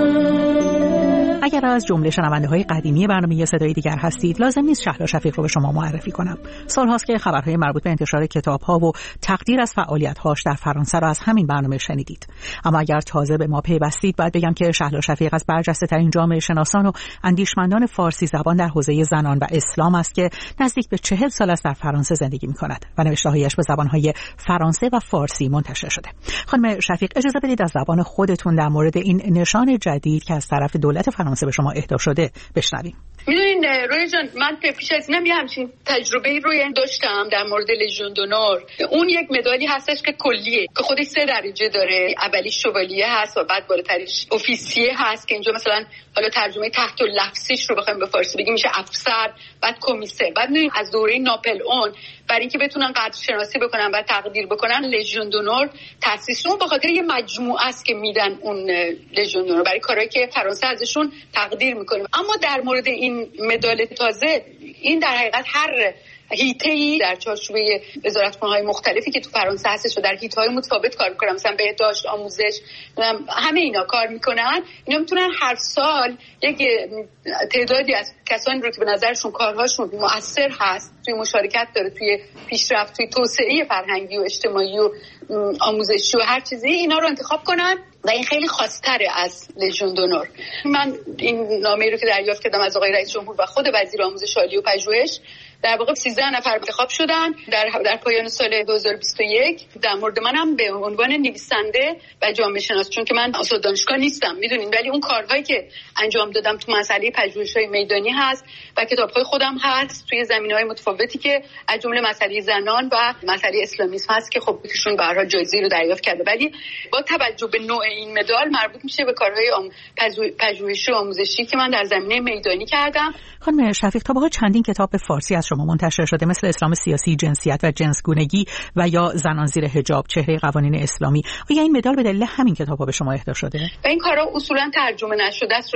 اگر از جمله شنونده‌های قدیمی برنامه صدای دیگر هستید، لازم نیست شهلا شفیق رو به شما معرفی کنم. سال‌هاست که خبرهای مربوط به انتشار کتاب‌ها و تقدیر از فعالیت‌هاش در فرانسه را از همین برنامه شنیدید. اما اگر تازه به ما پیوستید، باید بگم که شهلا شفیق از برجسته‌ترین جامعه شناسان و اندیشمندان فارسی زبان در حوزه زنان و اسلام است که نزدیک به 40 سال است در فرانسه زندگی می‌کند و نوشته‌هایش به زبان‌های فرانسه و فارسی منتشر شده. خانم شفیق، اجازه بدید از زبان خودتون در مورد این نشان جدید که از طرف دولت فرانسه به شما اهدا شده بشنویم. میدونین روی جان، من پیش از اینم یه همچین تجربه روی این داشتم در مورد لژیون دونور. اون یک مدالی هستش که کلیه، که خودش 3 درجه داره. اولیش شوالیه هست و بعد بالاتریش officier هست که اینجا مثلا حالا ترجمه تحت لفظیش رو بخوایم به فارسی بگیم میشه افسر، بعد کمیسر. بعد میدونین از دوره ناپل اون برای اینکه بتونن قدر شناسی بکنن و تقدیر بکنن لژیون دونور تأسیس اون به خاطر یه مجموعه است که میدن اون لژیون دونور برای کارهایی که فرانسه ازشون تقدیر میکنه. اما در مورد این مدال تازه، این در حقیقت هر حیطه‌ای در چارچوبه وزارتخونه‌های مختلفی که تو فرانسه هستش و در حیطه‌های متفاوت کار می‌کنن، مثلا بهداشت، آموزش، همه اینا کار می‌کنن. اینا میتونن هر سال یک تعدادی از کسانی رو که به نظرشون کارهاشون مؤثر هست، توی مشارکت داره، توی پیشرفت، توی توسعه فرهنگی و اجتماعی و آموزشی و هر چیزی، اینا رو انتخاب کنن و این خیلی خاص‌تره از لژیون دونور. من این نامه‌ای رو که دریافت کردم از آقای رئیس جمهور و خود وزیر آموزش عالی و پژوهش، در واقع 13 نفر انتخاب شدن در پایان سال 2021. در مورد منم به عنوان نویسنده و جامعه شناس، چون که من استاد دانشگاه نیستم میدونین، ولی اون کارهایی که انجام دادم تو مسئله پژوهش‌های میدانی هست و کتاب‌های خودم هست توی زمینه‌های متفاوتی که از جمله مسئله زنان و مسئله اسلامیسم هست که خب ایشون به هر حال جایزه رو دریافت کرده. ولی با توجه به نوع این مدال مربوط میشه به کارهای پژوهشی و آموزشی که من در زمینه میدانی کردم. خانم شفیق، تا به حال چندین کتاب به فارسی از شما منتشر شده، مثل اسلام سیاسی، جنسیت و جنسگونگی و یا زنان زیر حجاب، چهره قوانین اسلامی. آیا این مدال به دلیل همین کتاب‌ها به شما اهدا شده؟ و این کارا اصولا ترجمه نشده است،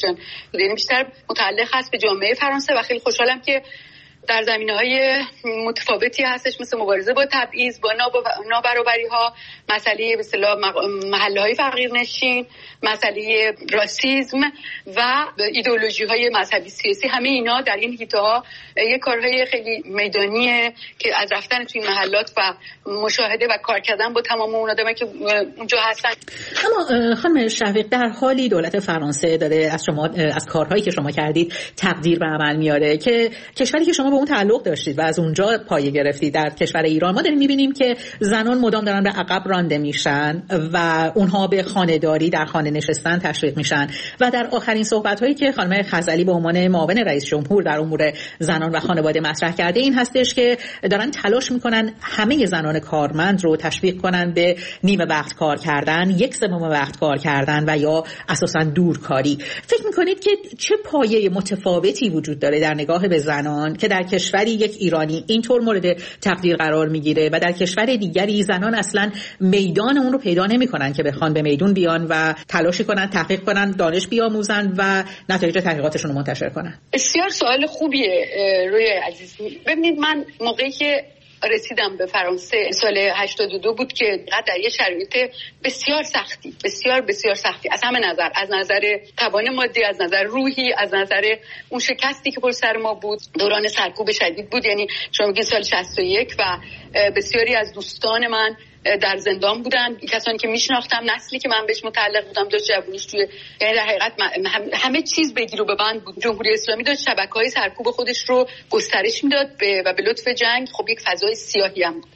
یعنی بیشتر متعلق هست به جامعه فرانسه و خیلی خوشحالم که در زمینه‌های متفاوتی هستش، مثل مبارزه با تبعیض، با نابرابری‌ها، مسئله به اصطلاح محله‌های فقیرنشین، مسئله راسism و ایدئولوژی‌های مذهبی سیاسی. همه اینا در این حیطه‌ها یک کارهای خیلی میدانیه که از رفتن توی محلات و مشاهده و کار کردن با تمام اون آدمایی که اونجا هستن. اما خانم شفیق، در حالی دولت فرانسه داره از شما، از کارهایی که شما کردید تقدیر به عمل میاره که کشوری که شما به اون تعلق داشتید و از اونجا پایه گرفتید، در کشور ایران ما داریم می‌بینیم که زنان مدام دارن به عقب رانده میشن و اونها به خانه‌داری، در خانه نشستن تشویق میشن و در آخرین صحبت‌هایی که خانم خزعلی به عنوان معاون رئیس جمهور در امور زنان و خانواده مطرح کرده این هستش که دارن تلاش میکنن همه زنان کارمند رو تشویق کنن به نیمه وقت کار کردن، 1/3 وقت کار کردن و یا اساساً دورکاری. فکر میکنید که چه پایه متفاوتی وجود داره در نگاه به زنان که در کشوری یک ایرانی اینطور مورد تقدیر قرار میگیره و در کشور دیگری زنان اصلا میدان اون رو پیدا نمیکنن که بخوان به میدون بیان و تلاشی کنن، تحقیق کنن، دانش بیاموزن و نتایج تحقیقاتشون رو منتشر کنن؟ بسیار سوال خوبیه روی عزیز. ببینید، من موقعی که رسیدم به فرانسه سال 82 بود که در یه شرایط بسیار سختی، بسیار سختی از همه نظر، از نظر توان مادی، از نظر روحی، از نظر اون شکستی که پر سر ما بود. دوران سرکوب شدید بود، یعنی شما میگین سال 61 و بسیاری از دوستان من در زندان بودن، کسانی که میشناختم، نسلی که من بهش متعلق بودم داشت جوونیش توی، یعنی در حقیقت همه چیز بگیر و ببند بود. جمهوری اسلامی داشت شبکه‌های سرکوب خودش رو گسترش میداد و به لطف جنگ خب یک فضای سیاهی هم بود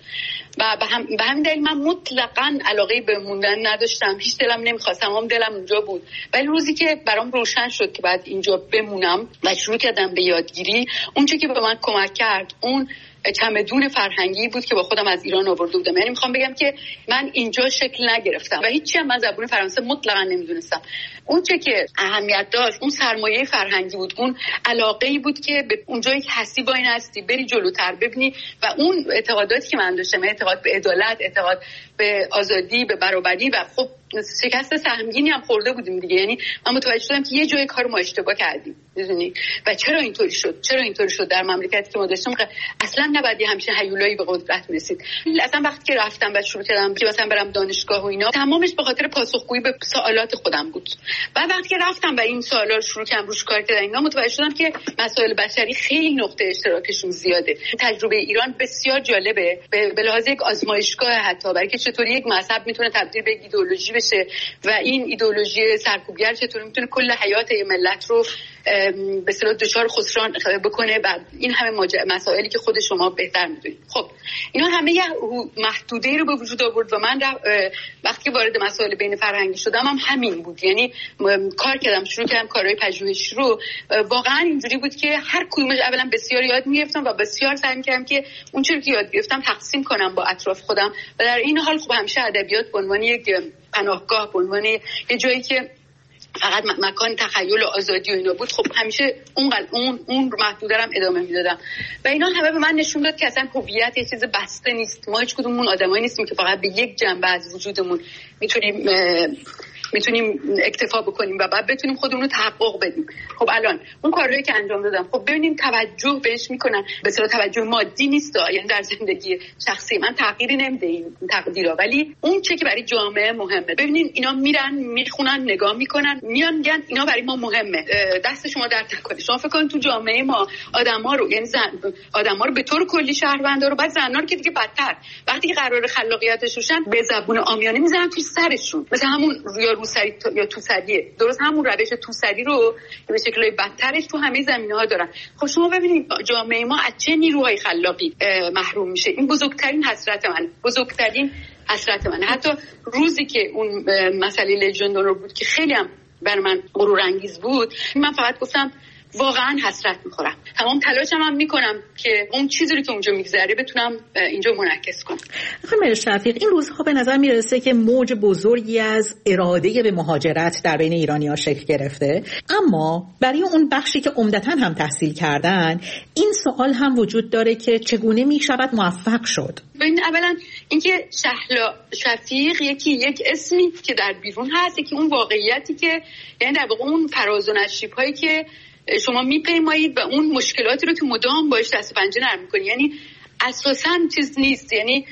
و به همین دلیل من مطلقاً علاقه به موندن نداشتم، هیچ دلم نمیخواست، تمام دلم اونجا بود. ولی روزی که برام روشن شد که بعد اینجا بمونم و شروع کردم به یادگیری، اون چیزی که به من کمک کرد اون چمدون فرهنگی بود که با خودم از ایران آورده بودم. یعنی میخوام بگم که من اینجا شکل نگرفتم و هیچی هم من زبان فرانسه مطلقاً نمیدونستم. اون چه که اهمیت داشت اون سرمایه فرهنگی بود، اون علاقه‌ای بود که به اونجایی که هستی با این هستی بری جلوتر ببینی و اون اعتقاداتی که من داشتم، اعتقاد به عدالت، اعتقاد به آزادی، به برابری و خب شکست سهمگینی هم خورده بودیم دیگه. یعنی من متوجه شدم که یه جای کار ما اشتباه کردیم، میدونی؟ و چرا اینطوری شد در مملکتی که ما داشتیم که اصلا نباید همچین هیولایی به قدرت رسید. اصلا وقتی که رفتم و شروع کردم که مثلا برم دانشگاه و اینا، تمامش به خاطر پاسخگویی به سوالات خودم بود. و وقتی که رفتم و این سوالا رو شروع کردم روش کار کردن، اینا متوجه شدم که مسائل بشری خیلی نقطه اشتراکشون زیاده. تجربه ایران بسیار جالبه به لحاظ یک آزمایشگاه، حتی برای که چطوری یک مذهب میتونه تبدیل به ایدئولوژی بشه و این ایدئولوژی سرکوبگر چطور میتونه کل حیات یه ملت رو به اصطلاح دچار خسران بکنه. بعد این همه مسائلی که خود شما بهتر میدونید. خب اینا همه یه محدوده‌ای رو به وجود آورد و من وقتی که وارد مسائل بین فرهنگی شدم هم همین بود. یعنی کار کردم، شروع کردم کارهای پژوهشی رو. واقعا اینجوری بود که هر کدومش اولا بسیار یاد می‌گرفتم و بسیار سعی می‌کردم که اون چیزی که یاد گرفتم تقسیم کنم با اطراف خودم و در این حال خب همیشه ادبیات به عنوان یک پناهگاه، به عنوان یه جایی که فقط مکان تخیل و آزادی و اینا بود، خب همیشه اون محدوده رو ادامه میدادم و اینا همه به من نشون داد که اصلا هویت یه چیز بسته نیست. ما هیچ کدوممون آدمایی نیستیم که فقط به یک جنبه از وجودمون میتونیم اکتفا بکنیم و بعد بتونیم خودمون رو تحقق بدیم. خب الان اون کارهایی که انجام دادم، خب ببینیم توجه بهش میکنن. به اصطلاح توجه مادی نیست، یعنی در زندگی شخصی من تغییری نمیده این تقدیرا، ولی اون چه که برای جامعه مهمه. ببینین اینا میرن میخونن، نگاه میکنن، میان میگن اینا برای ما مهمه. دست شما درد نکنه. شما فکر کنید تو جامعه ما آدما رو، یعنی آدما رو به طور کلی شهروندا رو، بعد زنا رو که دیگه بدتر، وقتی که قرار خلاقیتش روشن به زبون عامیانه میزنن تو سرشون، مثلا همون روسری یا توسریه. درست همون روش توسری رو به شکل‌های بدترش تو همه زمینه‌ها دارن. خب شما ببینید جامعه ما از چه نیروهای خلاقی محروم میشه. این بزرگترین حسرت من. حتی روزی که اون مسئله لژن دونور بود که خیلی هم برای من غرورانگیز بود، من فقط گفتم واقعا حسرت میخورم. تمام تلاشم هم میکنم که اون چیزی رو که اونجا میگذره بتونم اینجا منعکس کنم. خانم شفیق، این روزها به نظر میرسه که موج بزرگی از اراده به مهاجرت در بین ایرانی‌ها شکل گرفته، اما برای اون بخشی که عمدتاً هم تحصیل کردن این سوال هم وجود داره که چگونه میشود موفق شد. ببین، اولا اینکه شهلا شفیق یک اسمی که در بیرون هست، که اون واقعیتی که یعنی در واقع اون فراز و نشیب‌هایی که شما میپیمایید و اون مشکلاتی رو که مدام باش دست پنجه نرم میکنید، یعنی اساساً چیز نیست. یعنی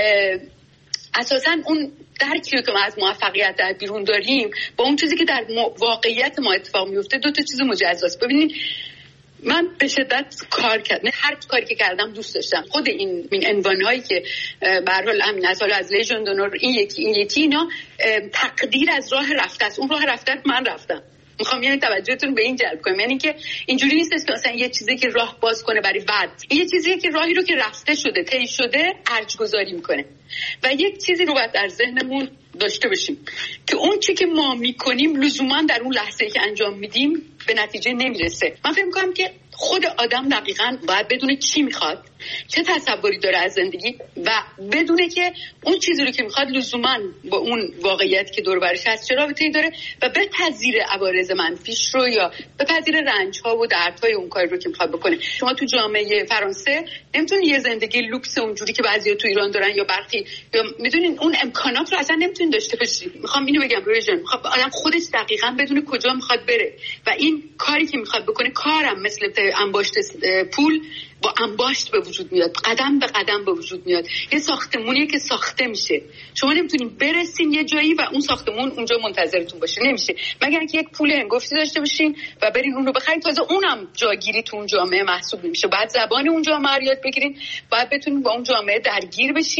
اساساً اون درکی رو که ما از موفقیت در بیرون داریم با اون چیزی که در واقعیت ما اتفاق میفته دو تا چیز مجزاست. ببینید من به شدت کار کردم، هر کاری که کردم دوست داشتم. خود این عنوان‌هایی که به هر حال همین از لژن دونور، این یکی اینا تقدیر از راه رفته است. اون راه رفته من رفتم. میخوام یعنی توجهتون به این جلب کنم، یعنی که اینجوری نیست که مثلا یه چیزی که راه باز کنه برای بد، این یه چیزیه که راهی رو که رفته شده، طی شده، ارج گذاری میکنه. و یک چیزی رو باید در ذهنمون داشته باشیم که اون چی که ما میکنیم لزوما در اون لحظه‌ای که انجام میدیم به نتیجه نمیرسه. من فکر میکنم که خود آدم دقیقاً باید بدونه چی میخواد، چه تصوری داره از زندگی و بدونه که اون چیزی رو که میخواد لزوما با اون واقعیت که دور برش هست چه رابطه‌ای داره و بپذیره عوارض منفیش رو یا بپذیره رنج‌ها و دردهای اون کاری رو که میخواد بکنه. شما تو جامعه فرانسه نمیتونید یه زندگی لوکس اونجوری که بعضیا تو ایران دارن یا برخی یا میدونین اون امکانات رو اصلا نمیتونید داشته باشید. میخوام اینو بگم روی جان، میخواد آدم خودش دقیقاً بدونه کجا میخواد بره و این کاری که میخواد بکنه کارم مثل انباشت پول با انباشت به وجود میاد، قدم به قدم به وجود میاد. یه ساختمونیه که ساخته میشه، شما نمیتونین برسین یه جایی و اون ساختمون اونجا منتظرتون باشه، نمیشه مگر اینکه یک پول هنگفتی داشته باشین و برین اون رو بخرید. تازه اونم جاگیری تو اون جامعه محسوب نمیشه. بعد زبان اون جامعه رو یاد بگیرین، بعد بتونین با اون جامعه درگیر بشین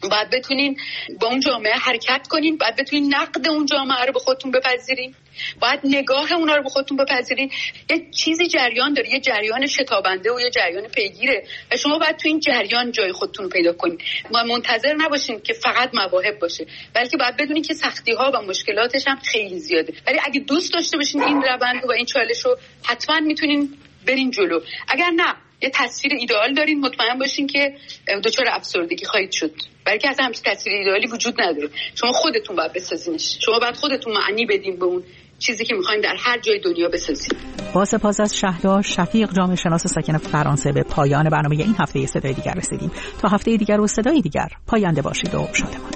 باید بتونین با اون جامعه حرکت کنین، باید بتونین نقد اون جامعه رو به خودتون بپذیرین، باید نگاه اونا رو به خودتون بپذیرین. یه چیزی جریان داره، یه جریان شتابنده و یه جریان پیگیره و شما باید تو این جریان جای خودتون رو پیدا کنین. منتظر نباشین که فقط مواهب باشه، بلکه باید بدونین که سختی‌ها و مشکلاتش هم خیلی زیاده، ولی اگه دوست داشته باشین این روند و این چالش رو، حتما میتونین برین جلو. اگر نه، یه تصویر ایدئال دارین، مطمئن باشین که دچار افسردگی خواهید شد، بلکه اصلا همچین تصویر ایدئالی وجود نداره. شما خودتون باید بسازینش، شما باید خودتون معنی بدین به اون چیزی که میخواین در هر جای دنیا بسازین. با سپاس از شهدا شفیق، جامعه شناس ساکن فرانسه، به پایان برنامه این هفته صدای دیگر رسیدیم. تا هفته دیگر و صدای دیگر پاینده باشید و شادمان.